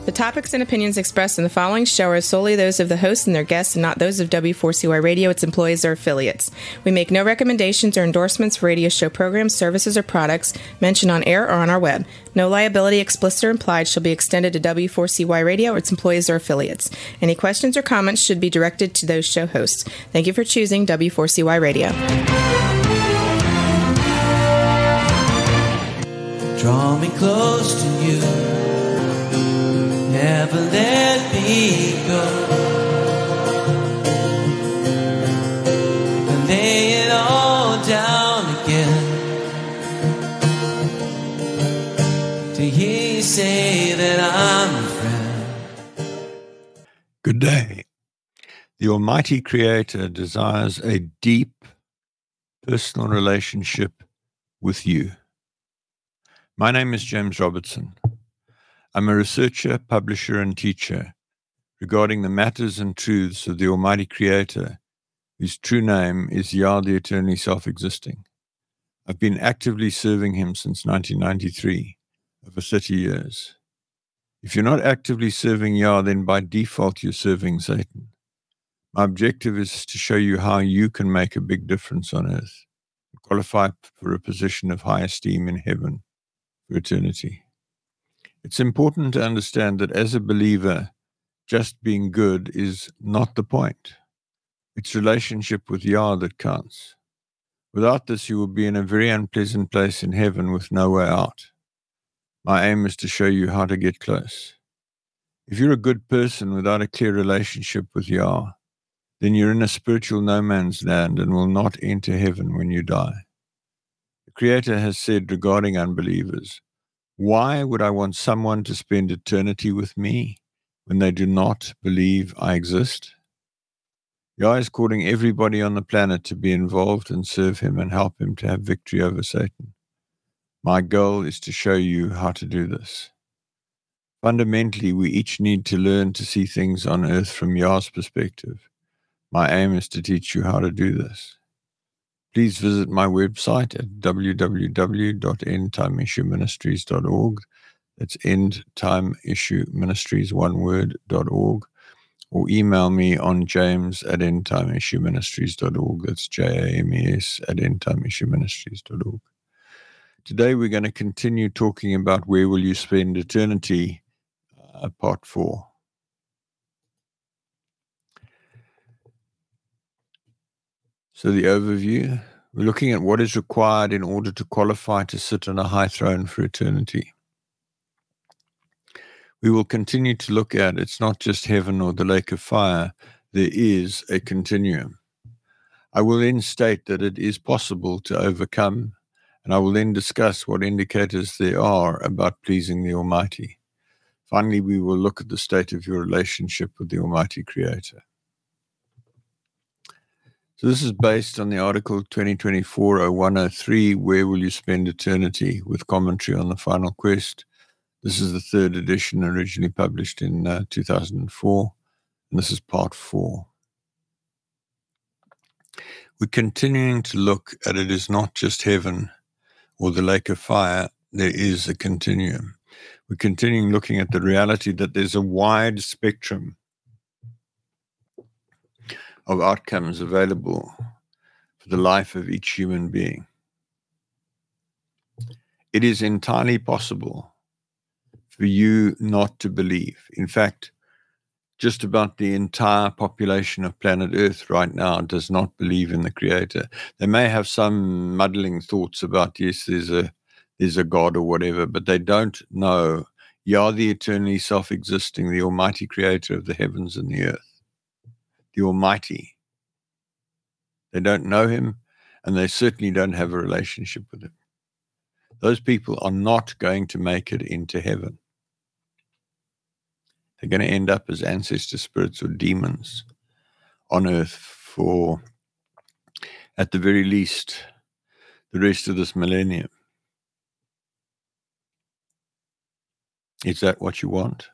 The topics and opinions expressed in the following show are solely those of the hosts and their guests and not those of W4CY Radio, its employees, or affiliates. We make no recommendations or endorsements for radio show programs, services, or products mentioned on air or on our web. No liability, explicit or implied, shall be extended to W4CY Radio or its employees or affiliates. Any questions or comments should be directed to those show hosts. Thank you for choosing W4CY Radio. Draw me close to you, never let me go, and lay it all down again, to hear you say that I'm a friend. Good day. The Almighty Creator desires a deep personal relationship with you. My name is James Robertson. I'm a researcher, publisher, and teacher regarding the matters and truths of the Almighty Creator, whose true name is Yah, the eternally self-existing. I've been actively serving him since 1993, over 30 years. If you're not actively serving Yah, then by default you're serving Satan. My objective is to show you how you can make a big difference on earth and qualify for a position of high esteem in heaven for eternity. It's important to understand that as a believer, just being good is not the point. It's relationship with Yah that counts. Without this, you will be in a very unpleasant place in heaven with no way out. My aim is to show you how to get close. If you're a good person without a clear relationship with Yah, then you're in a spiritual no man's land and will not enter heaven when you die. The Creator has said regarding unbelievers, why would I want someone to spend eternity with me when they do not believe I exist? Yah is calling everybody on the planet to be involved and serve him and help him to have victory over Satan. My goal is to show you how to do this. Fundamentally, we each need to learn to see things on earth from Yah's perspective. My aim is to teach you how to do this. Please visit my website at www.endtimeissueministries.org. That's endtimeissueministries, one word, .org. Or email me on james@endtimeissueministries.org. That's JAMES@endtimeissueministries.org. Today we're going to continue talking about where will you spend eternity, part 4. So the overview, we're looking at what is required in order to qualify to sit on a high throne for eternity. We will continue to look at it's not just heaven or the lake of fire, there is a continuum. I will then state that it is possible to overcome, and I will then discuss what indicators there are about pleasing the Almighty. Finally, we will look at the state of your relationship with the Almighty Creator. So this is based on the article 2024-0103, Where Will You Spend Eternity, with commentary on the Final Quest. This is the third edition, originally published in 2004, and this is part 4. We're continuing to look at it is not just heaven or the lake of fire, there is a continuum. We're continuing looking at the reality that there's a wide spectrum of outcomes available for the life of each human being. It is entirely possible for you not to believe. In fact, just about the entire population of planet Earth right now does not believe in the Creator. They may have some muddling thoughts about, yes, there's a God or whatever, but they don't know Yah, the eternally self-existing, the Almighty Creator of the heavens and the earth. The Almighty. They don't know him, and they certainly don't have a relationship with him. Those people are not going to make it into heaven. They're going to end up as ancestor spirits or demons on earth for, at the very least, the rest of this millennium. Is that what you want?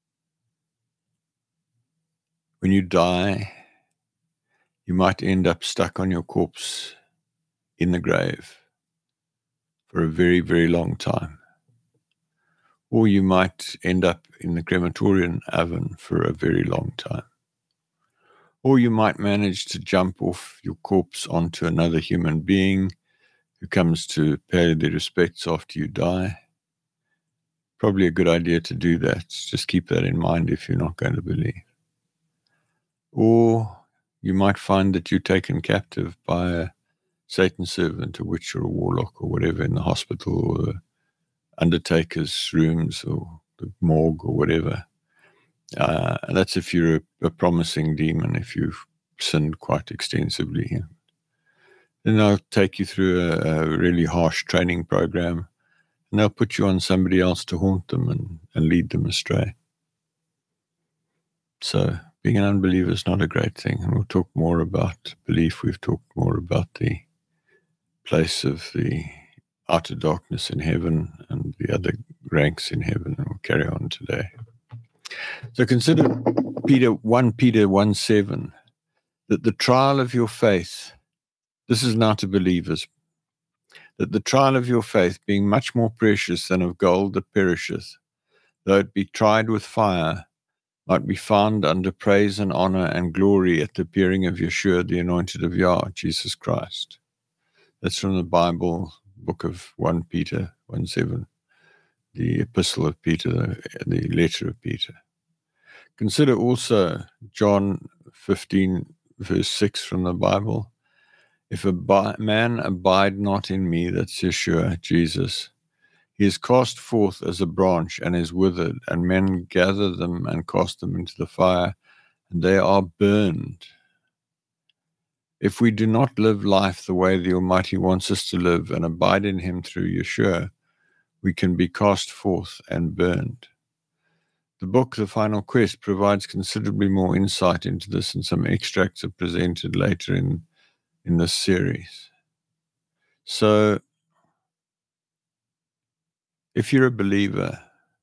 When you die, you might end up stuck on your corpse in the grave for a very, very long time. Or you might end up in the crematorium oven for a very long time. Or you might manage to jump off your corpse onto another human being who comes to pay their respects after you die. Probably a good idea to do that. Just keep that in mind if you're not going to believe. Or you might find that you're taken captive by a Satan servant, a witch or a warlock or whatever in the hospital or the undertaker's rooms or the morgue or whatever. That's if you're a promising demon, if you've sinned quite extensively. Then they'll take you through a really harsh training program, and they'll put you on somebody else to haunt them and lead them astray. So being an unbeliever is not a great thing. And we'll talk more about belief. We've talked more about the place of the outer darkness in heaven and the other ranks in heaven, and we'll carry on today. So consider 1 Peter 1:7, that the trial of your faith, this is now to believers, that the trial of your faith, being much more precious than of gold that perisheth, though it be tried with fire, might be found under praise and honor and glory at the appearing of Yeshua, the anointed of Yah, Jesus Christ. That's from the Bible, book of 1 Peter 1:7, the epistle of Peter, the letter of Peter. Consider also John 15, verse 6 from the Bible. If a man abide not in me, that's Yeshua, Jesus, he is cast forth as a branch and is withered, and men gather them and cast them into the fire, and they are burned. If we do not live life the way the Almighty wants us to live and abide in him through Yeshua, we can be cast forth and burned. The book, The Final Quest, provides considerably more insight into this, and some extracts are presented later in this series. So, if you're a believer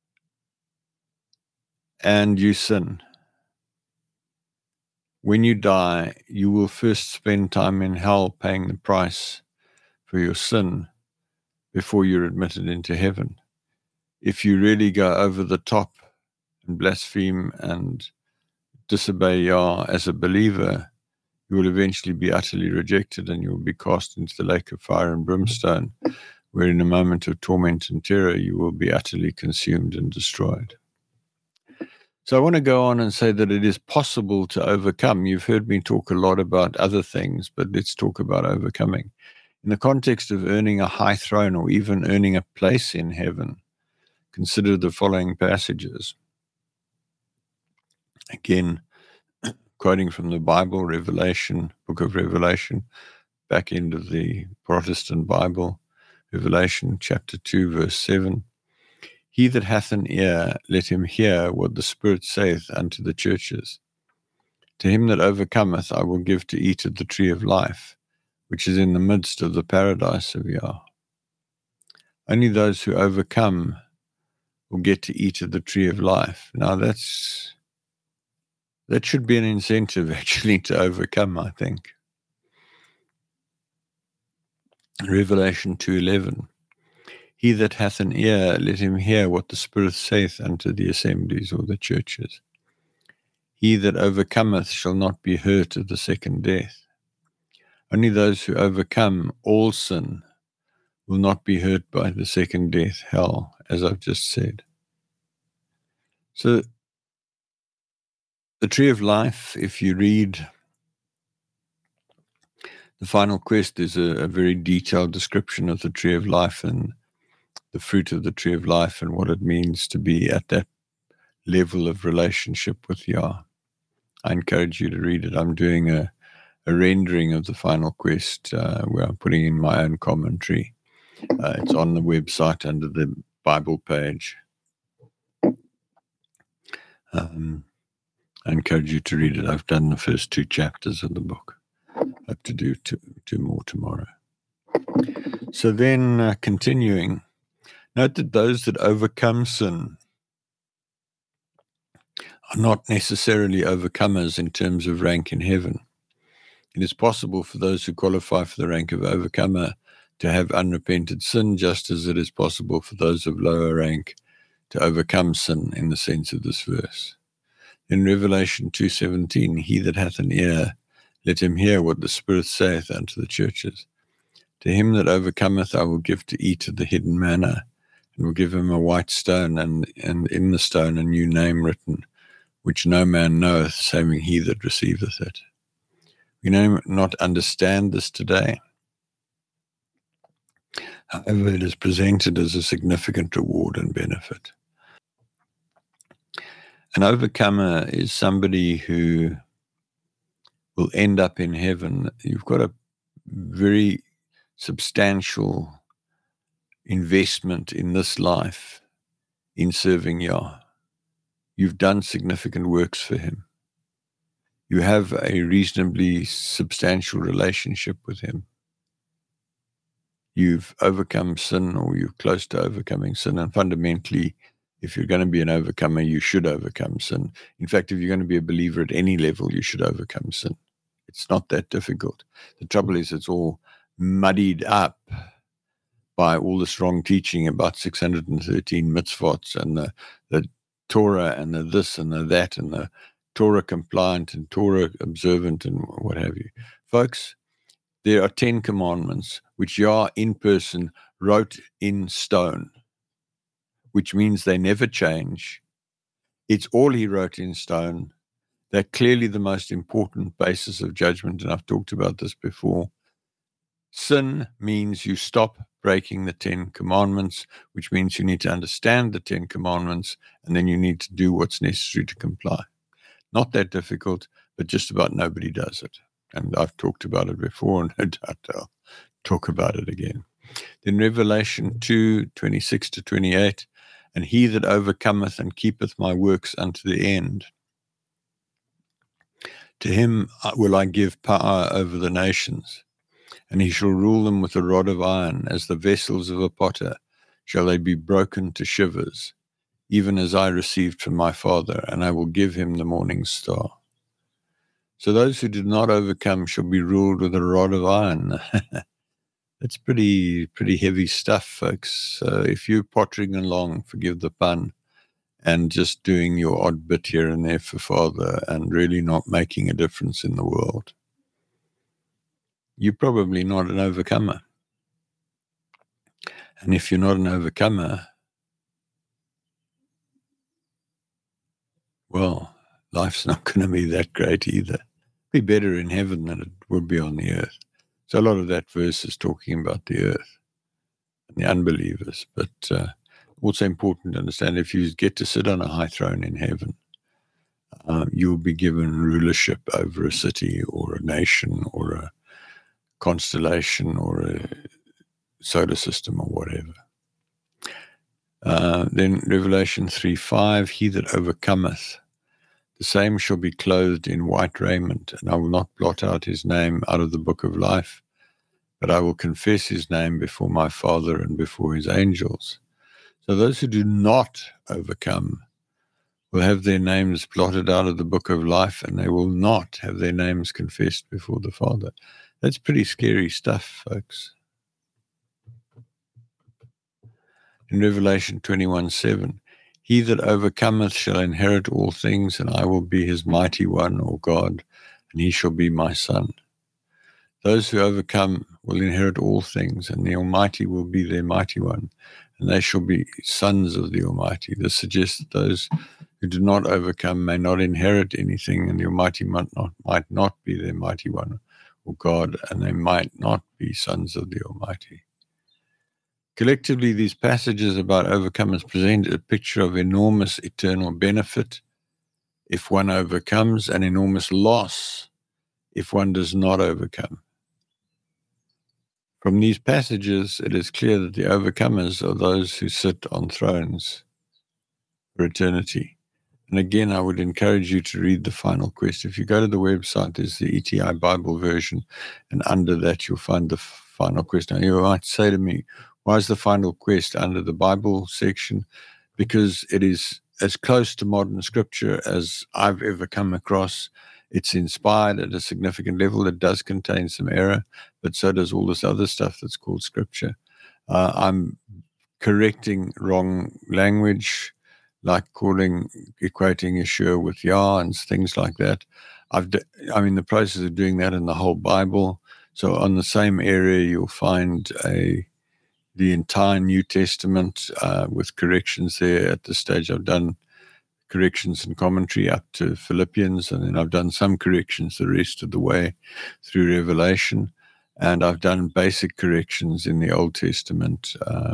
and you sin, when you die, you will first spend time in hell paying the price for your sin before you're admitted into heaven. If you really go over the top and blaspheme and disobey Yah as a believer, you will eventually be utterly rejected, and you will be cast into the lake of fire and brimstone, where in a moment of torment and terror you will be utterly consumed and destroyed. So I want to go on and say that it is possible to overcome. You've heard me talk a lot about other things, but let's talk about overcoming. In the context of earning a high throne or even earning a place in heaven, consider the following passages. Again, quoting from the Bible, Revelation, book of Revelation, back end of the Protestant Bible, Revelation chapter 2, verse 7. He that hath an ear, let him hear what the Spirit saith unto the churches. To him that overcometh I will give to eat of the tree of life, which is in the midst of the paradise of Yah. Only those who overcome will get to eat of the tree of life. Now that should be an incentive actually to overcome, I think. Revelation 2:11. He that hath an ear, let him hear what the Spirit saith unto the assemblies or the churches. He that overcometh shall not be hurt of the second death. Only those who overcome all sin will not be hurt by the second death, hell, as I've just said. So, the tree of life, if you read The Final Quest, there's a very detailed description of the tree of life and the fruit of the tree of life and what it means to be at that level of relationship with Yah. I encourage you to read it. I'm doing a rendering of The Final Quest where I'm putting in my own commentary. It's on the website under the Bible page. I encourage you to read it. I've done the first 2 chapters of the book. I hope to do two more tomorrow. So then, continuing, note that those that overcome sin are not necessarily overcomers in terms of rank in heaven. It is possible for those who qualify for the rank of overcomer to have unrepented sin, just as it is possible for those of lower rank to overcome sin in the sense of this verse. In Revelation 2:17, he that hath an ear, let him hear what the Spirit saith unto the churches. To him that overcometh I will give to eat of the hidden manna, and will give him a white stone, and in the stone a new name written, which no man knoweth, saving he that receiveth it. We may not understand this today. However, it is presented as a significant reward and benefit. An overcomer is somebody who will end up in heaven. You've got a very substantial investment in this life in serving Yah. You've done significant works for him. You have a reasonably substantial relationship with him. You've overcome sin, or you're close to overcoming sin, and fundamentally, if you're going to be an overcomer, you should overcome sin. In fact, if you're going to be a believer at any level, you should overcome sin. It's not that difficult. The trouble is it's all muddied up by all this wrong teaching about 613 mitzvot and the Torah and the this and the that and the Torah compliant and Torah observant and what have you. Folks, there are 10 commandments which Yah in person wrote in stone, which means they never change. It's all he wrote in stone. They're clearly the most important basis of judgment, and I've talked about this before. Sin means you stop breaking the 10 commandments, which means you need to understand the 10 commandments, and then you need to do what's necessary to comply. Not that difficult, but just about nobody does it. And I've talked about it before, and no doubt I'll talk about it again. Then Revelation 2:26-28, and he that overcometh and keepeth my works unto the end, to him will I give power over the nations, and he shall rule them with a rod of iron, as the vessels of a potter shall they be broken to shivers, even as I received from my Father, and I will give him the morning star. So those who did not overcome shall be ruled with a rod of iron. That's pretty heavy stuff, folks. If you're pottering along, forgive the pun, and just doing your odd bit here and there for Father and really not making a difference in the world, you're probably not an overcomer. And if you're not an overcomer, well, life's not going to be that great either. It'll be better in heaven than it would be on the earth. So a lot of that verse is talking about the earth and the unbelievers. But also important to understand, if you get to sit on a high throne in heaven, you'll be given rulership over a city or a nation or a constellation or a solar system or whatever. Then Revelation 3:5, he that overcometh, the same shall be clothed in white raiment, and I will not blot out his name out of the book of life, but I will confess his name before my Father and before his angels. So those who do not overcome will have their names blotted out of the book of life, and they will not have their names confessed before the Father. That's pretty scary stuff, folks. In Revelation 21:7, he that overcometh shall inherit all things, and I will be his mighty one, or God, and he shall be my son. Those who overcome will inherit all things, and the Almighty will be their mighty one, and they shall be sons of the Almighty. This suggests that those who do not overcome may not inherit anything, and the Almighty might not be their mighty one, or God, and they might not be sons of the Almighty. Collectively, these passages about overcomers present a picture of enormous eternal benefit if one overcomes, and enormous loss if one does not overcome. From these passages, it is clear that the overcomers are those who sit on thrones for eternity. And again, I would encourage you to read the Final Quest. If you go to the website, there's the ETI Bible version, and under that you'll find the Final Quest. Now, you might say to me, why is the Final Quest under the Bible section? Because it is as close to modern scripture as I've ever come across. It's inspired at a significant level. It does contain some error, but so does all this other stuff that's called scripture. I'm correcting wrong language. like equating Yeshua with Yah and things like that. I'm in the process of doing that in the whole Bible. So on the same area, you'll find the entire New Testament with corrections there. At this stage, I've done corrections and commentary up to Philippians, and then I've done some corrections the rest of the way through Revelation, and I've done basic corrections in the Old Testament,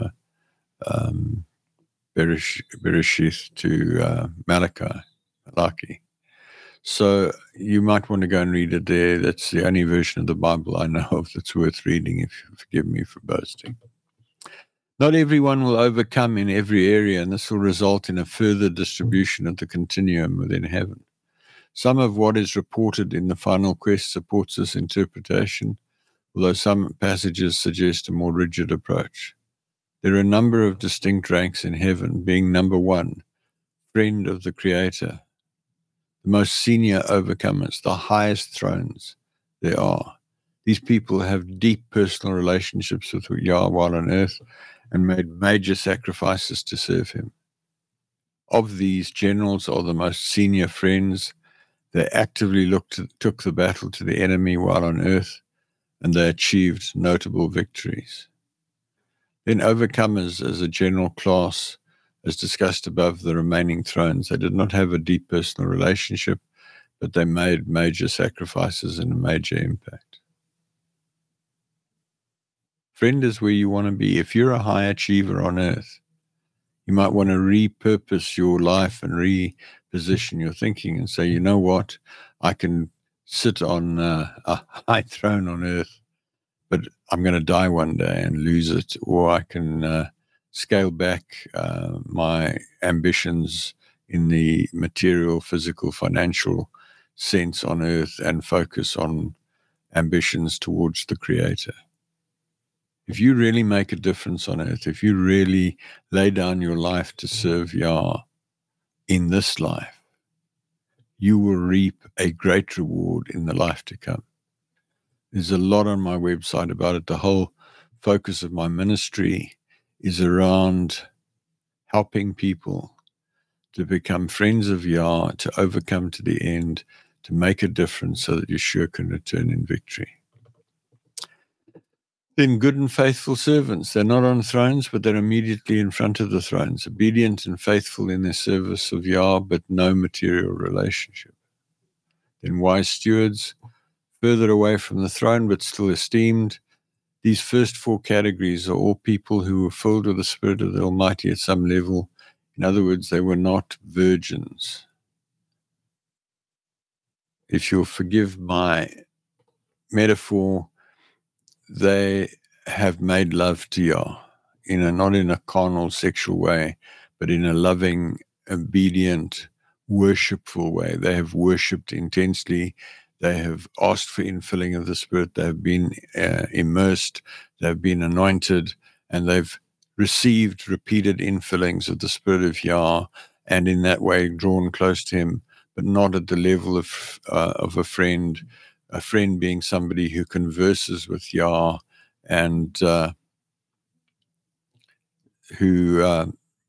Bereshith to Malachi. So you might want to go and read it there. That's the only version of the Bible I know of that's worth reading, if you forgive me for boasting. Not everyone will overcome in every area, and this will result in a further distribution of the continuum within heaven. Some of what is reported in the final quest supports this interpretation, although some passages suggest a more rigid approach. There are a number of distinct ranks in heaven, being number one, friend of the Creator, the most senior overcomers, the highest thrones there are. These people have deep personal relationships with Yah while on earth and made major sacrifices to serve him. Of these, generals are the most senior friends. They actively took the battle to the enemy while on earth, and they achieved notable victories. Then overcomers as a general class, as discussed above the remaining thrones, they did not have a deep personal relationship, but they made major sacrifices and a major impact. Friend is where you want to be. If you're a high achiever on earth, you might want to repurpose your life and reposition your thinking and say, you know what, I can sit on a high throne on earth, but I'm going to die one day and lose it, or I can scale back my ambitions in the material, physical, financial sense on earth and focus on ambitions towards the Creator. If you really make a difference on earth, if you really lay down your life to serve Yah in this life, you will reap a great reward in the life to come. There's a lot on my website about it. The whole focus of my ministry is around helping people to become friends of Yah, to overcome to the end, to make a difference so that Yeshua can return in victory. Then good and faithful servants. They're not on thrones, but they're immediately in front of the thrones, obedient and faithful in their service of Yah, but no material relationship. Then wise stewards, further away from the throne, but still esteemed. These first four categories are all people who were filled with the Spirit of the Almighty at some level. In other words, they were not virgins. If you'll forgive my metaphor, they have made love to Yah, not in a carnal, sexual way, but in a loving, obedient, worshipful way. They have worshipped intensely. They have asked for infilling of the Spirit. They have been immersed. They have been anointed, and they've received repeated infillings of the Spirit of Yah, and in that way drawn close to Him, but not at the level of a friend. A friend being somebody who converses with Yah and who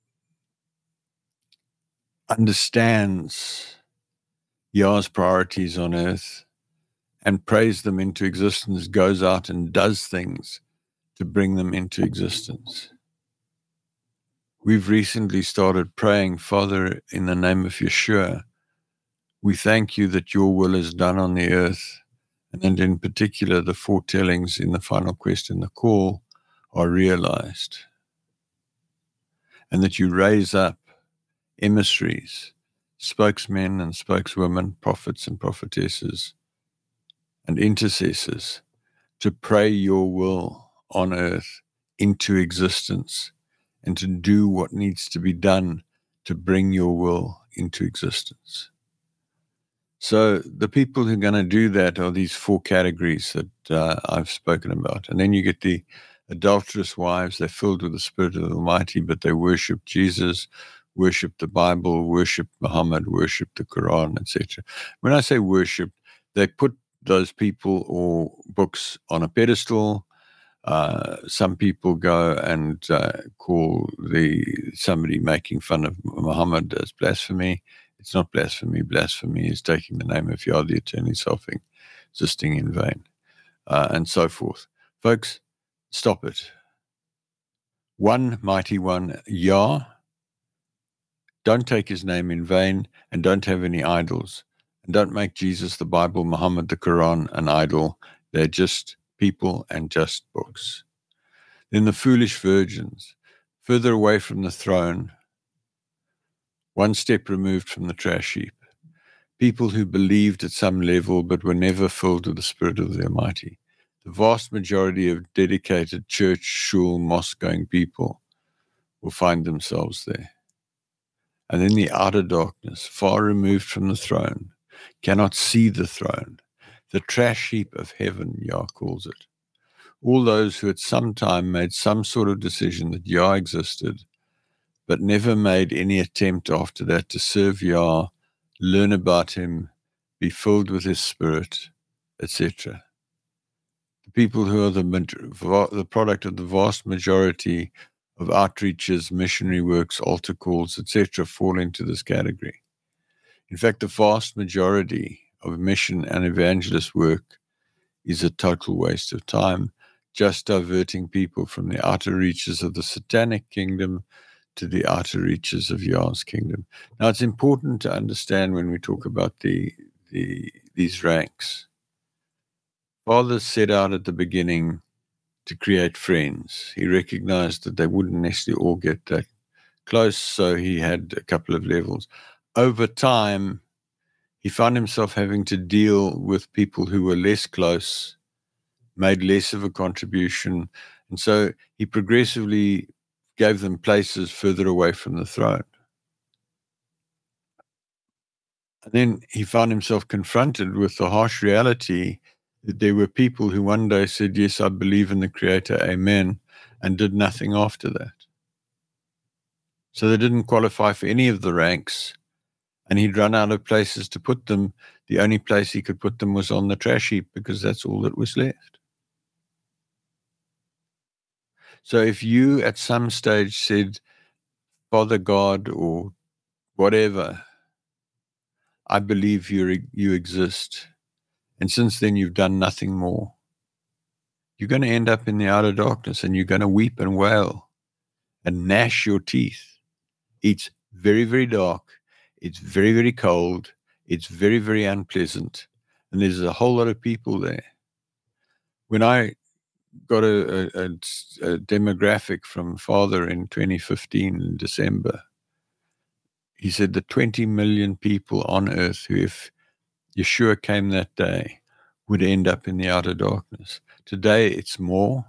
understands Yah's priorities on earth and prays them into existence, goes out and does things to bring them into existence. We've recently started praying, Father, in the name of Yeshua, we thank you that your will is done on the earth, and in particular, the foretellings in the final quest and the call are realized, and that you raise up emissaries, spokesmen and spokeswomen, prophets and prophetesses, and intercessors to pray your will on earth into existence and to do what needs to be done to bring your will into existence. So the people who are going to do that are these four categories that I've spoken about. And then you get the adulterous wives. They're filled with the Spirit of the Almighty, but they worship Jesus, worship the Bible, worship Muhammad, worship the Quran, etc. When I say worship, they put those people or books on a pedestal. Some people go and call somebody making fun of Muhammad as blasphemy. It's not blasphemy. Blasphemy is taking the name of Yah, the eternally self-existing, in vain, and so forth. Folks, stop it. One mighty one, Yah. Don't take his name in vain, and don't have any idols. And don't make Jesus, the Bible, Muhammad, the Quran an idol. They're just people and just books. Then the foolish virgins, further away from the throne, one step removed from the trash heap. People who believed at some level but were never filled with the Spirit of the Almighty. The vast majority of dedicated church, shul, mosque-going people will find themselves there. And in the outer darkness, far removed from the throne, cannot see the throne, the trash heap of heaven, Yah calls it. All those who at some time made some sort of decision that Yah existed, but never made any attempt after that to serve Yah, learn about him, be filled with his spirit, etc. The people who are the product of the vast majority of outreaches, missionary works, altar calls, etc., fall into this category. In fact, the vast majority of mission and evangelist work is a total waste of time, just diverting people from the outer reaches of the satanic kingdom to the outer reaches of Yah's kingdom. Now, it's important to understand when we talk about these ranks. Father set out at the beginning to create friends. He recognized that they wouldn't necessarily all get that close, so he had a couple of levels. Over time, he found himself having to deal with people who were less close, made less of a contribution, and so he progressively gave them places further away from the throne. And then he found himself confronted with the harsh reality that there were people who one day said, yes, I believe in the Creator, amen, and did nothing after that. So they didn't qualify for any of the ranks, and he'd run out of places to put them. The only place he could put them was on the trash heap, because that's all that was left. So if you at some stage said, Father God or whatever, I believe you exist, and since then you've done nothing more, you're going to end up in the outer darkness, and you're going to weep and wail and gnash your teeth. It's very, very dark. It's very, very cold. It's very, very unpleasant. And there's a whole lot of people there. When I got a demographic from Father in 2015 in December, he said that 20 million people on earth who, if Yeshua came that day, would end up in the outer darkness. Today it's more,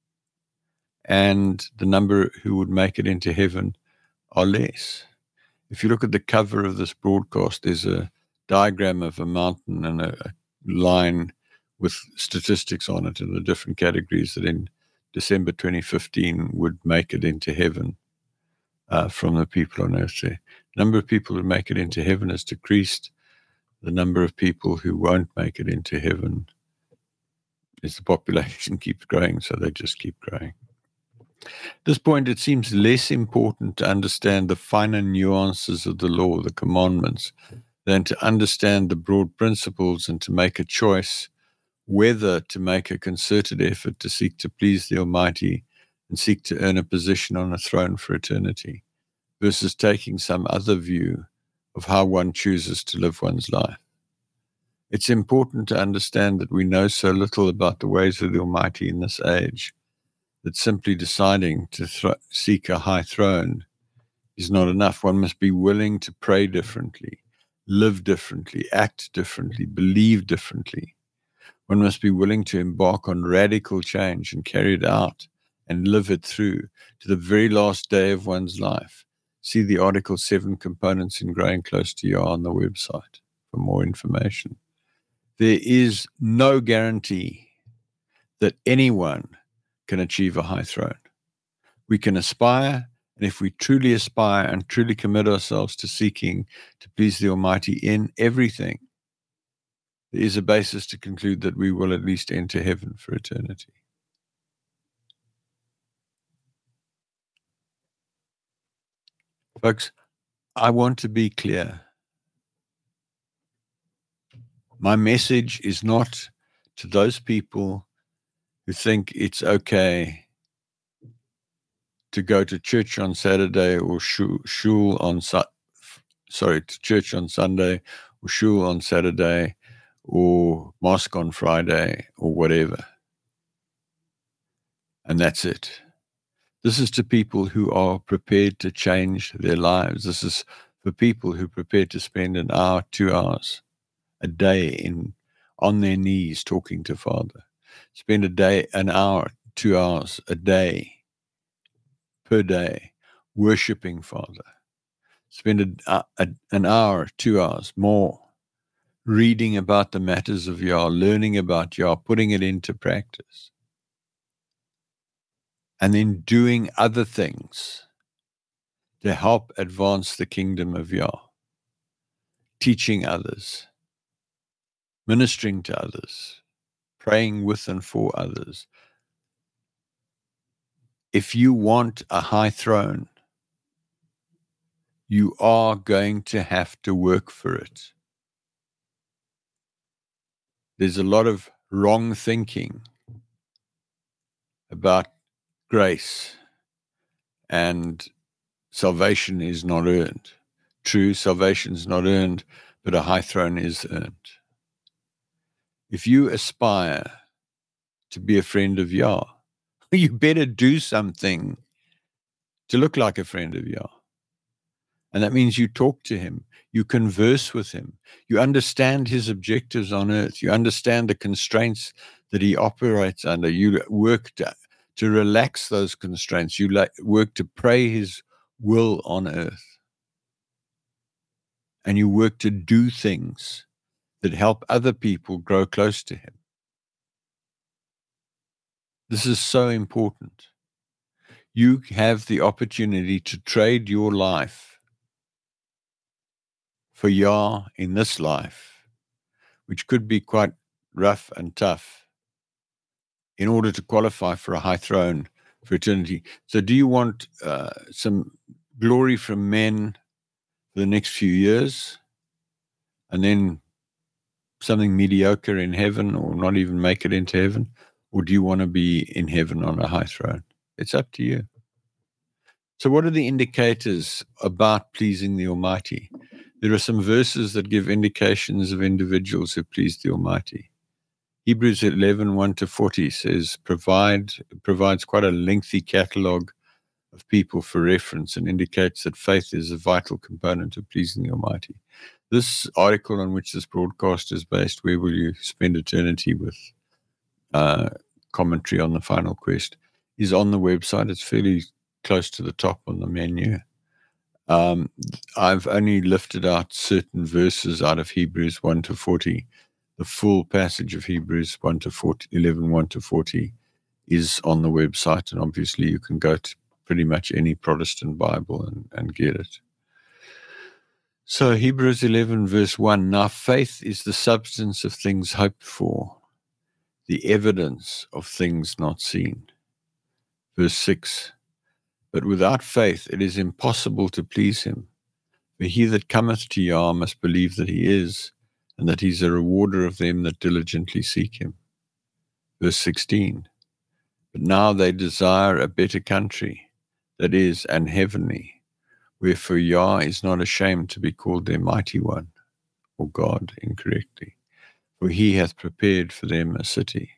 and the number who would make it into heaven are less. If you look at the cover of this broadcast, there's a diagram of a mountain and a line with statistics on it in the different categories that in December 2015 would make it into heaven from the people on earth there. The number of people who make it into heaven has decreased. The number of people who won't make it into heaven, as the population keeps growing, so they just keep growing. At this point, it seems less important to understand the finer nuances of the law, the commandments, than to understand the broad principles and to make a choice whether to make a concerted effort to seek to please the Almighty and seek to earn a position on a throne for eternity, versus taking some other view of how one chooses to live one's life. It's important to understand that we know so little about the ways of the Almighty in this age that simply deciding to seek a high throne is not enough. One must be willing to pray differently, live differently, act differently, believe differently. One must be willing to embark on radical change and carry it out and live it through to the very last day of one's life. See the article 7 Components in Growing Close to Yah on the website for more information. There is no guarantee that anyone can achieve a high throne. We can aspire, and if we truly aspire and truly commit ourselves to seeking to please the Almighty in everything, there is a basis to conclude that we will at least enter heaven for eternity. Folks, I want to be clear. My message is not to those people who think it's okay to go to church on Saturday or shul on to church on Sunday or shul on Saturday or mosque on Friday or whatever. And that's it. This is to people who are prepared to change their lives. This is for people who are prepared to spend an hour, 2 hours a day on their knees talking to Father. Spend an hour, 2 hours a day per day worshiping Father. Spend an hour, 2 hours more reading about the matters of Yah, learning about Yah, putting it into practice, and then doing other things to help advance the kingdom of Yah, teaching others, ministering to others, praying with and for others. If you want a high throne, you are going to have to work for it. There's a lot of wrong thinking about grace and salvation is not earned. True, salvation is not earned, but a high throne is earned. If you aspire to be a friend of Yah, you better do something to look like a friend of Yah. And that means you talk to him, you converse with him, you understand his objectives on earth, you understand the constraints that he operates under, you work to relax those constraints, you work to pray his will on earth, and you work to do things that help other people grow close to him. This is so important. You have the opportunity to trade your life for Yah in this life, which could be quite rough and tough, in order to qualify for a high throne for eternity. So do you want some glory from men for the next few years, and then something mediocre in heaven, or not even make it into heaven? Or do you want to be in heaven on a high throne? It's up to you. So what are the indicators about pleasing the Almighty? There are some verses that give indications of individuals who please the Almighty. Hebrews 11, 1-40 says, provides quite a lengthy catalog of people for reference and indicates that faith is a vital component of pleasing the Almighty. This article on which this broadcast is based, Where Will You Spend Eternity, with commentary on the Final Quest, is on the website. It's fairly close to the top on the menu. I've only lifted out certain verses out of Hebrews 1-40. The full passage of Hebrews 11, 1-40 is on the website, and obviously you can go to pretty much any Protestant Bible and get it. So Hebrews 11, verse 1, now faith is the substance of things hoped for, the evidence of things not seen. Verse 6, but without faith it is impossible to please him. For he that cometh to Yah must believe that he is, and that he's a rewarder of them that diligently seek him. Verse 16, but now they desire a better country, that is, an heavenly, wherefore Yah is not ashamed to be called their mighty one, or God incorrectly, for he hath prepared for them a city.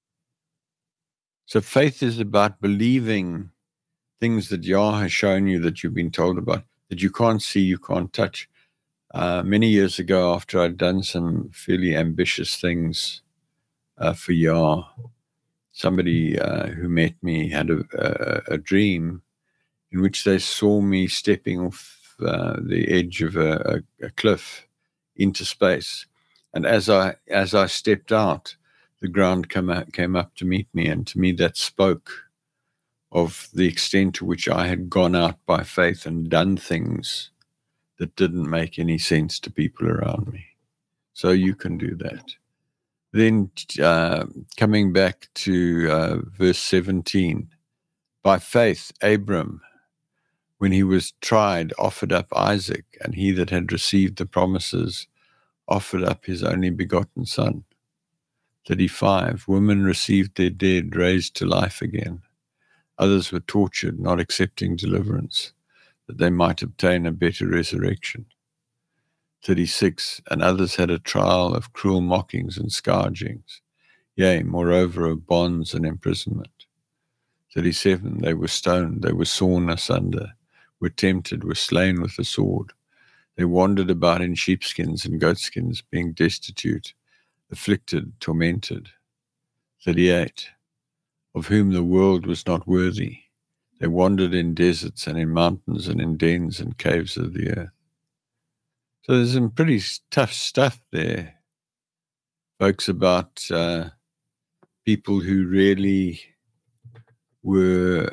So faith is about believing things that Yah has shown you, that you've been told about, that you can't see, you can't touch. Many years ago, after I'd done some fairly ambitious things for Yah, somebody who met me had a dream in which they saw me stepping off the edge of a cliff into space. And as I stepped out, the ground came up to meet me, and to me that spoke of the extent to which I had gone out by faith and done things that didn't make any sense to people around me. So you can do that. Then coming back to verse 17, by faith Abram, when he was tried, offered up Isaac, and he that had received the promises offered up his only begotten son. 35, women received their dead raised to life again. Others were tortured, not accepting deliverance, that they might obtain a better resurrection. 36, and others had a trial of cruel mockings and scourgings, yea, moreover, of bonds and imprisonment. 37, they were stoned, they were sawn asunder, were tempted, were slain with the sword. They wandered about in sheepskins and goatskins, being destitute, afflicted, tormented. 38, of whom the world was not worthy. They wandered in deserts and in mountains and in dens and caves of the earth. So there's some pretty tough stuff there, folks, about people who really were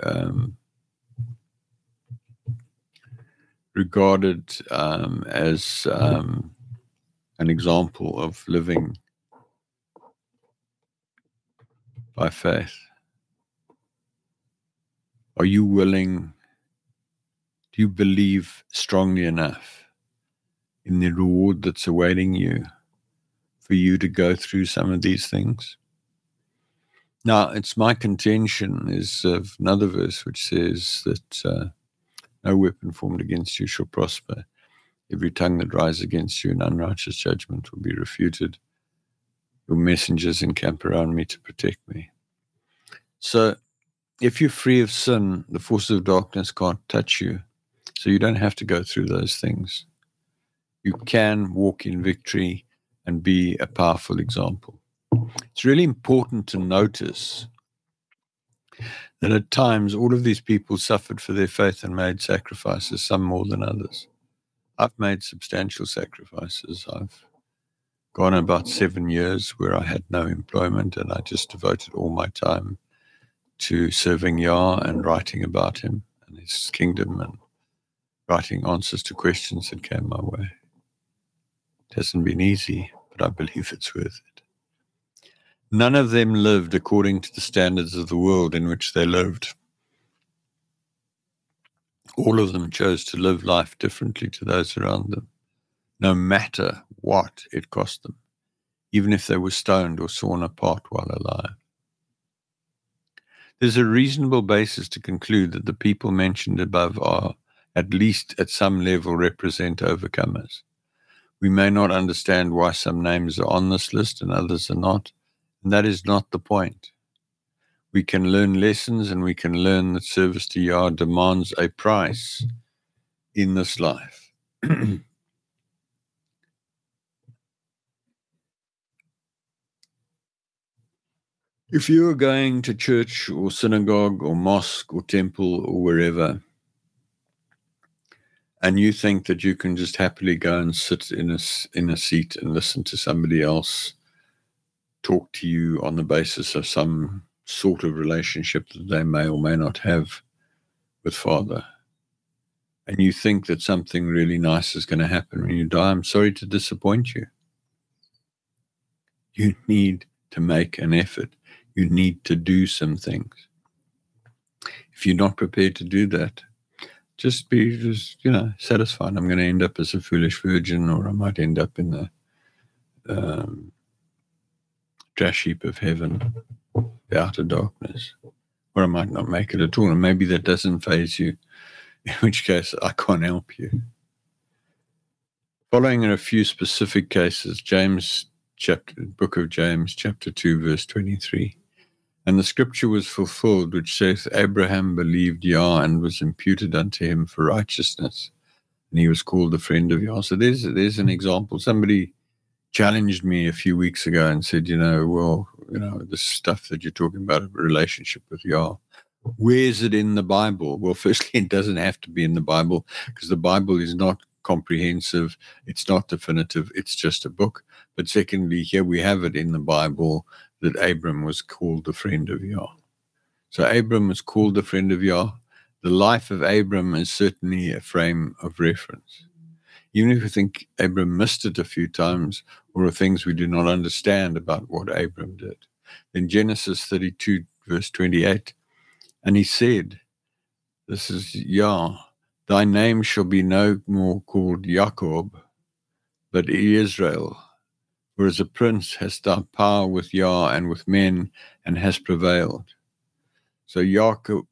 regarded as an example of living by faith. Are you willing, do you believe strongly enough in the reward that's awaiting you for you to go through some of these things? Now, it's my contention is of another verse which says that no weapon formed against you shall prosper. Every tongue that rises against you in unrighteous judgment will be refuted. Your messengers encamp around me to protect me. So if you're free of sin, the forces of darkness can't touch you. So you don't have to go through those things. You can walk in victory and be a powerful example. It's really important to notice that at times all of these people suffered for their faith and made sacrifices, some more than others. I've made substantial sacrifices. I've gone about 7 years where I had no employment and I just devoted all my time to serving Yah and writing about him and his kingdom and writing answers to questions that came my way. It hasn't been easy, but I believe it's worth it. None of them lived according to the standards of the world in which they lived. All of them chose to live life differently to those around them, no matter what it cost them, even if they were stoned or sawn apart while alive. There's a reasonable basis to conclude that the people mentioned above are, at least at some level, represent overcomers. We may not understand why some names are on this list and others are not, and that is not the point. We can learn lessons and we can learn that service to Yah demands a price in this life. If you are going to church or synagogue or mosque or temple or wherever, and you think that you can just happily go and sit in a seat and listen to somebody else talk to you on the basis of some sort of relationship that they may or may not have with Father, and you think that something really nice is going to happen when you die, I'm sorry to disappoint you. You need to make an effort. You need to do some things. If you're not prepared to do that, just be satisfied. I'm going to end up as a foolish virgin, or I might end up in the trash heap of heaven, the outer darkness, or I might not make it at all. And maybe that doesn't faze you, in which case I can't help you. Following are a few specific cases. Book of James, chapter 2, verse 23. And the scripture was fulfilled, which saith, Abraham believed Yah and was imputed unto him for righteousness, and he was called the friend of Yah. So there's an example. Somebody challenged me a few weeks ago and said, this stuff that you're talking about, a relationship with Yah, where is it in the Bible? Well, firstly, it doesn't have to be in the Bible, because the Bible is not comprehensive, it's not definitive, it's just a book. But secondly, here we have it in the Bible that Abram was called the friend of Yah. So Abram was called the friend of Yah. The life of Abram is certainly a frame of reference. Even if you think Abram missed it a few times, or are things we do not understand about what Abram did. In Genesis 32, verse 28, and he said, this is Yah, Thy name shall be no more called Jacob, but Israel. For as a prince hast thou power with Yah and with men, and hast prevailed. So Jacob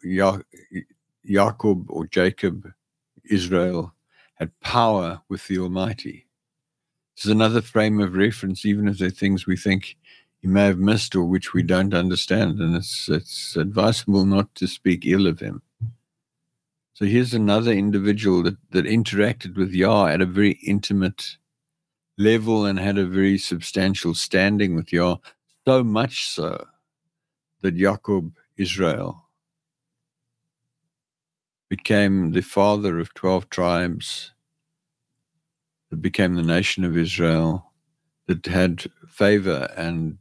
or Jacob, Israel, had power with the Almighty. This is another frame of reference, even if there are things we think he may have missed or which we don't understand, and it's advisable not to speak ill of him. So here's another individual that interacted with Yah at a very intimate level and had a very substantial standing with Yah, so much so that Jacob, Israel, became the father of 12 tribes, that became the nation of Israel, that had favor and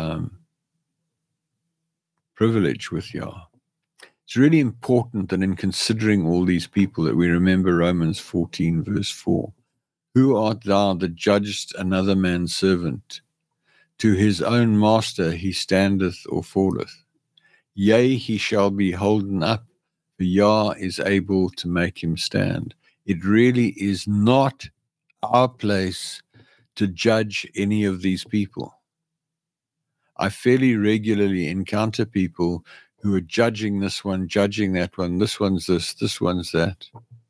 privilege with Yah. It's really important that in considering all these people that we remember Romans 14 verse 4. Who art thou that judgest another man's servant? To his own master he standeth or falleth. Yea, he shall be holden up, for Yah is able to make him stand. It really is not our place to judge any of these people. I fairly regularly encounter people who are judging this one, judging that one, this one's this one's that.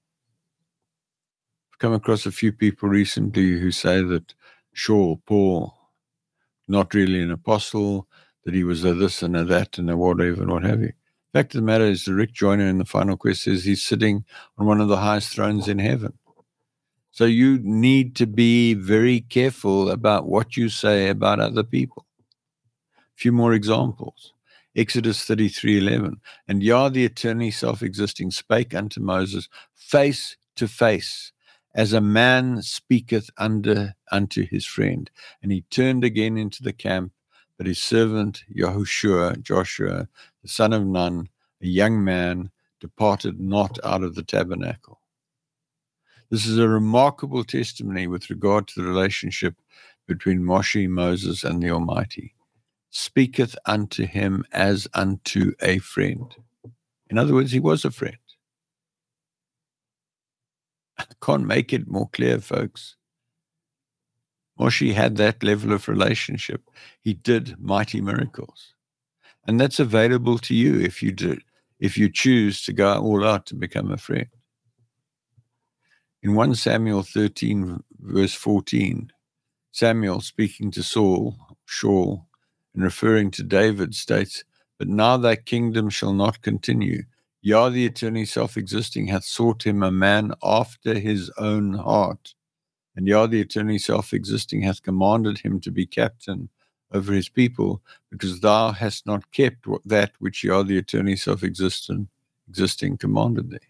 I've come across a few people recently who say that Paul, not really an apostle, that he was a this and a that and a whatever and what have you. The fact of the matter is that Rick Joyner in the Final Quest says he's sitting on one of the highest thrones in heaven. So you need to be very careful about what you say about other people. A few more examples. Exodus 33:11. And Yah the eternally self-existing spake unto Moses face to face, as a man speaketh unto his friend. And he turned again into the camp, but his servant Joshua, the son of Nun, a young man, departed not out of the tabernacle. This is a remarkable testimony with regard to the relationship between Moshe, Moses, and the Almighty. Speaketh unto him as unto a friend. In other words, he was a friend. I can't make it more clear, folks. Moshe had that level of relationship. He did mighty miracles. And that's available to you if you choose to go all out to become a friend. In 1 Samuel 13, verse 14, Samuel speaking to Shaul, and referring to David states, But now thy kingdom shall not continue. Yah the eternally self-existing hath sought him a man after his own heart. And Yah the eternally self-existing hath commanded him to be captain over his people, because thou hast not kept that which Yah the eternally self-existing commanded thee.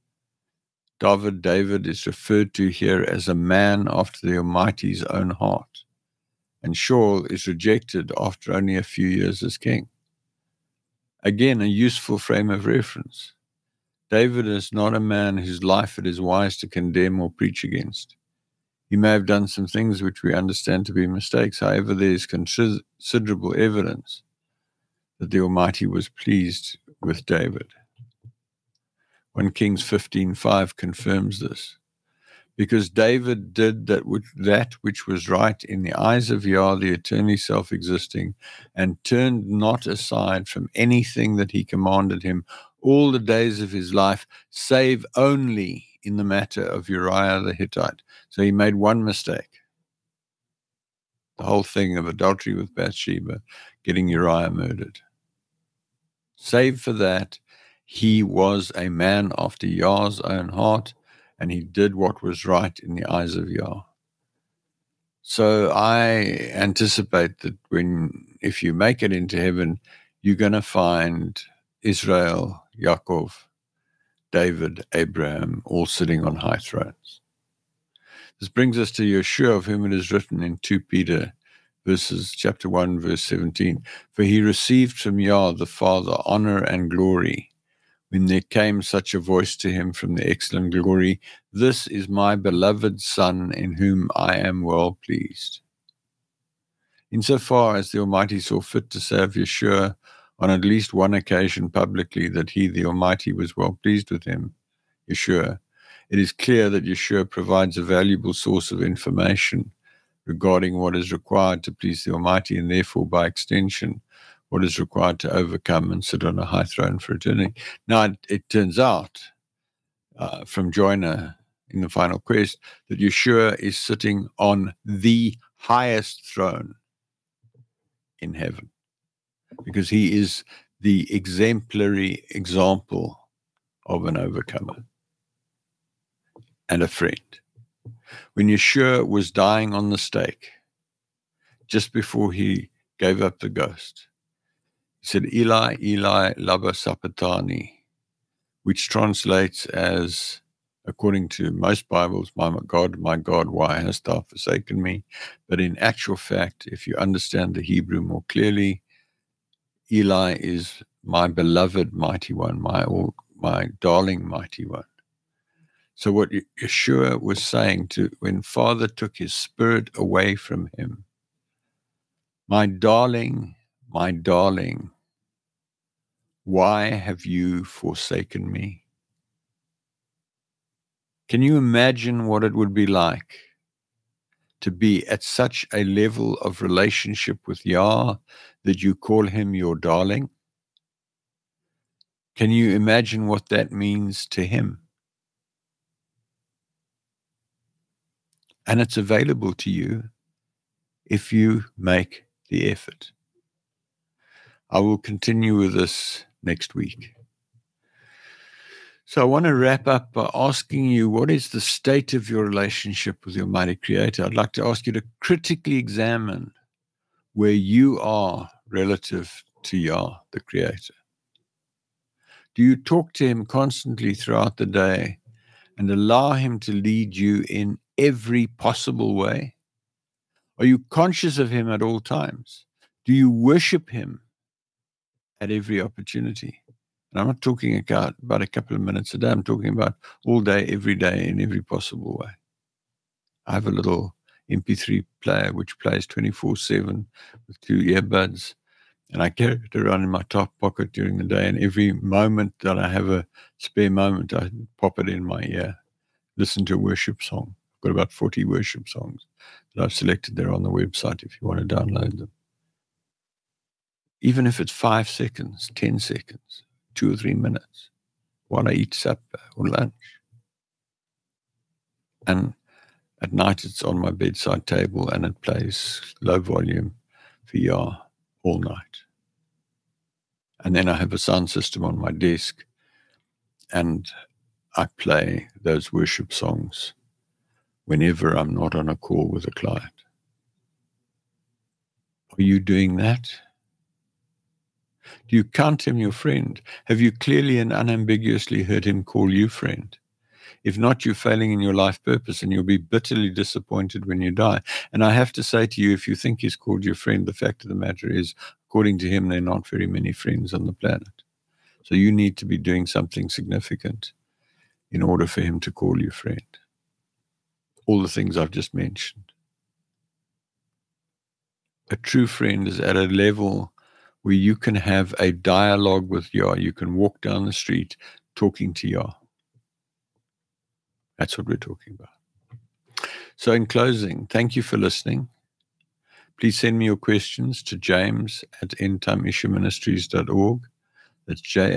David is referred to here as a man after the Almighty's own heart. And Shaul is rejected after only a few years as king. Again, a useful frame of reference. David is not a man whose life it is wise to condemn or preach against. He may have done some things which we understand to be mistakes. However, there is considerable evidence that the Almighty was pleased with David. 1 Kings 15:5 confirms this. Because David did that which was right in the eyes of Yah, the eternally self-existing, and turned not aside from anything that he commanded him all the days of his life, save only in the matter of Uriah the Hittite. So he made one mistake. The whole thing of adultery with Bathsheba, getting Uriah murdered. Save for that, he was a man after Yah's own heart, and he did what was right in the eyes of Yah. So I anticipate that if you make it into heaven, you're going to find Israel, Yaakov, David, Abraham, all sitting on high thrones. This brings us to Yeshua, of whom it is written in 2 Peter, chapter 1, verse 17. For he received from Yah the Father honor and glory, when there came such a voice to him from the excellent glory, This is my beloved Son, in whom I am well pleased. Insofar as the Almighty saw fit to say of Yeshua on at least one occasion publicly that he, the Almighty, was well pleased with him, Yeshua, It is clear that Yeshua provides a valuable source of information regarding what is required to please the Almighty, and therefore, by extension, what is required to overcome and sit on a high throne for eternity. Now, it turns out from Joyner in the Final Quest that Yeshua is sitting on the highest throne in heaven, because he is the exemplary example of an overcomer and a friend. When Yeshua was dying on the stake, just before he gave up the ghost, he said, Eli, Eli, lama sabachthani, which translates as, according to most Bibles, my God, why hast thou forsaken me? But in actual fact, if you understand the Hebrew more clearly, Eli is my beloved mighty one, my darling mighty one. So what Yeshua was saying when Father took his spirit away from him, my darling, why have you forsaken me? Can you imagine what it would be like to be at such a level of relationship with Yah that you call him your darling? Can you imagine what that means to him? And it's available to you if you make the effort. I will continue with this next week. So I want to wrap up by asking you, what is the state of your relationship with your mighty Creator? I'd like to ask you to critically examine where you are relative to Yah, the Creator. Do you talk to him constantly throughout the day and allow him to lead you in every possible way? Are you conscious of him at all times? Do you worship him at every opportunity? And I'm not talking about a couple of minutes a day. I'm talking about all day, every day, in every possible way. I have a little MP3 player which plays 24/7 with 2 earbuds, and I carry it around in my top pocket during the day. And every moment that I have a spare moment, I pop it in my ear, listen to a worship song. I've got about 40 worship songs that I've selected there on the website if you want to download them. Even if it's 5 seconds, 10 seconds, 2 or 3 minutes, while I eat supper or lunch. And at night it's on my bedside table and it plays low volume for Yah all night. And then I have a sound system on my desk and I play those worship songs whenever I'm not on a call with a client. Are you doing that? Do you count him your friend? Have you clearly and unambiguously heard him call you friend? If not, you're failing in your life purpose and you'll be bitterly disappointed when you die. And I have to say to you, if you think he's called you friend, the fact of the matter is, according to him, there are not very many friends on the planet. So you need to be doing something significant in order for him to call you friend. All the things I've just mentioned. A true friend is at a level where you can have a dialogue with Yah. You can walk down the street talking to Yah. That's what we're talking about. So in closing, thank you for listening. Please send me your questions to james@endtimeissueministries.org. That's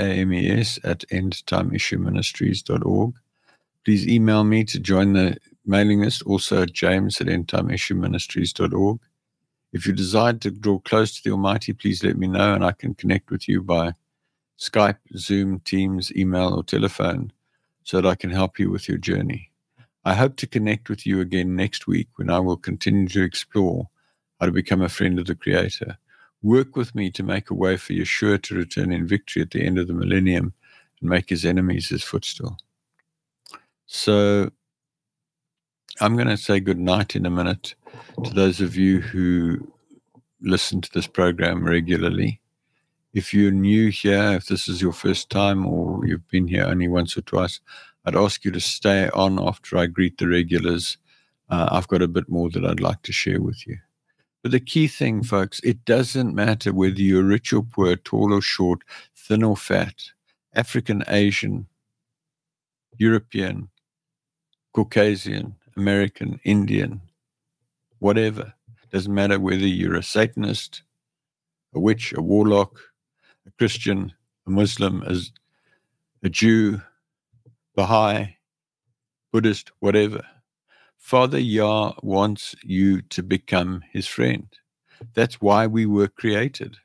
JAMES@endtimeissueministries.org. Please email me to join the mailing list, also at james@endtimeissueministries.org. If you decide to draw close to the Almighty, please let me know and I can connect with you by Skype, Zoom, Teams, email, or telephone so that I can help you with your journey. I hope to connect with you again next week when I will continue to explore how to become a friend of the Creator. Work with me to make a way for Yeshua to return in victory at the end of the millennium and make his enemies his footstool. So I'm going to say good night in a minute to those of you who listen to this program regularly. If you're new here, if this is your first time or you've been here only once or twice, I'd ask you to stay on after I greet the regulars. I've got a bit more that I'd like to share with you. But the key thing, folks, it doesn't matter whether you're rich or poor, tall or short, thin or fat, African, Asian, European, Caucasian, American, Indian, whatever. Doesn't matter whether you're a Satanist, a witch, a warlock, a Christian, a Muslim, a Jew, Baha'i, Buddhist, whatever. Father Yah wants you to become his friend. That's why we were created.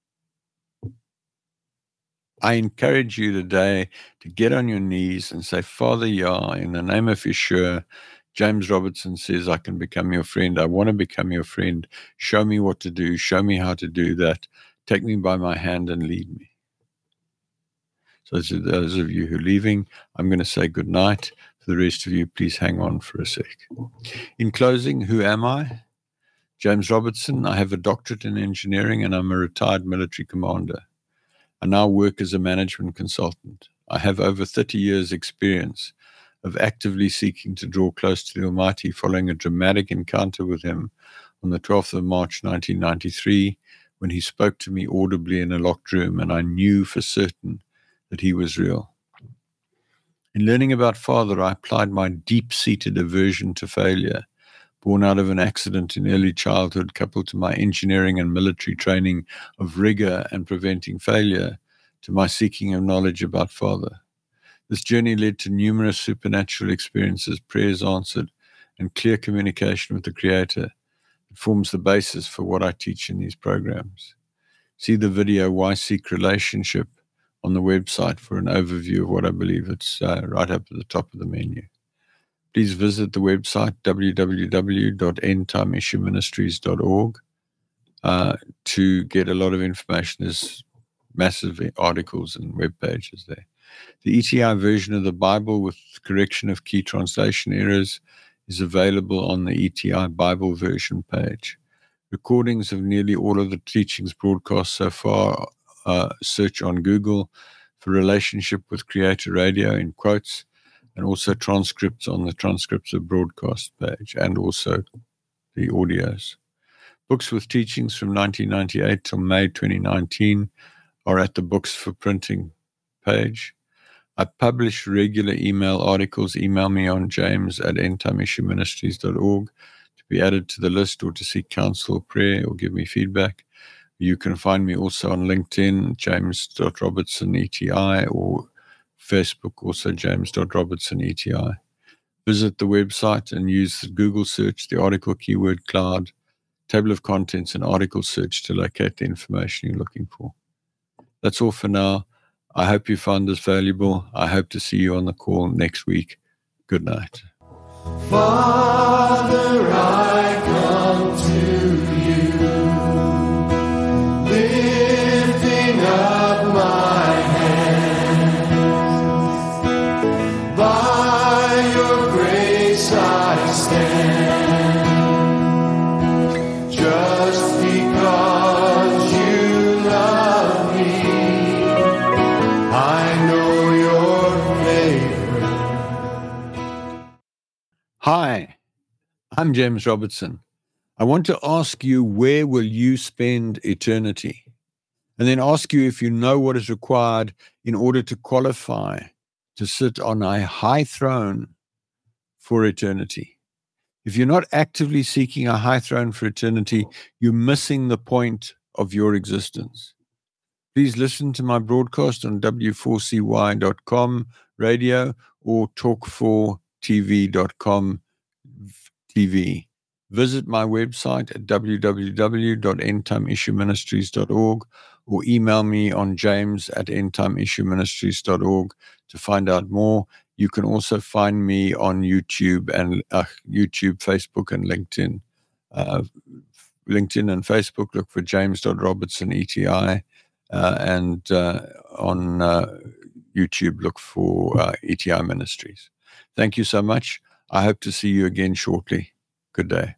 I encourage you today to get on your knees and say, Father Yah, in the name of Yeshua, James Robertson says, I can become your friend. I want to become your friend. Show me what to do. Show me how to do that. Take me by my hand and lead me. So to those of you who are leaving, I'm going to say good night. For the rest of you, please hang on for a sec. In closing, who am I? James Robertson. I have a doctorate in engineering and I'm a retired military commander. I now work as a management consultant. I have over 30 years' experience of actively seeking to draw close to the Almighty following a dramatic encounter with him on the 12th of March, 1993, when he spoke to me audibly in a locked room, and I knew for certain that he was real. In learning about Father, I applied my deep-seated aversion to failure, born out of an accident in early childhood, coupled to my engineering and military training of rigor and preventing failure, to my seeking of knowledge about Father. This journey led to numerous supernatural experiences, prayers answered, and clear communication with the Creator. It forms the basis for what I teach in these programs. See the video, Why Seek Relationship, on the website for an overview of what I believe. It's right up at the top of the menu. Please visit the website, www.endtimeissueministries.org, to get a lot of information. There's massive articles and web pages there. The ETI version of the Bible with correction of key translation errors is available on the ETI Bible version page. Recordings of nearly all of the teachings broadcast so far, search on Google for Relationship with Creator Radio in quotes, and also transcripts on the Transcripts of Broadcast page, and also the audios. Books with teachings from 1998 till May 2019 are at the Books for Printing page. I publish regular email articles. Email me on james@endtimeissueministries.org to be added to the list or to seek counsel or prayer or give me feedback. You can find me also on LinkedIn, james.robertsoneti, or Facebook, also james.robertsoneti. Visit the website and use the Google search, the article keyword cloud, table of contents, and article search to locate the information you're looking for. That's all for now. I hope you found this valuable. I hope to see you on the call next week. Good night. Father, I come to you, lifting up my hands. By your grace I stand, just because you love me. I know your favor. Hi, I'm James Robertson. I want to ask you, where will you spend eternity? And then ask you if you know what is required in order to qualify to sit on a high throne for eternity. If you're not actively seeking a high throne for eternity, you're missing the point of your existence. Please listen to my broadcast on w4cy.com radio or talk4tv.com TV. Visit my website at www.endtimeissueministries.org or email me on james@endtimeissueministries.org to find out more. You can also find me on YouTube and Facebook and LinkedIn. LinkedIn and Facebook, look for james.robertsoneti, and on YouTube, look for ETI Ministries. Thank you so much. I hope to see you again shortly. Good day.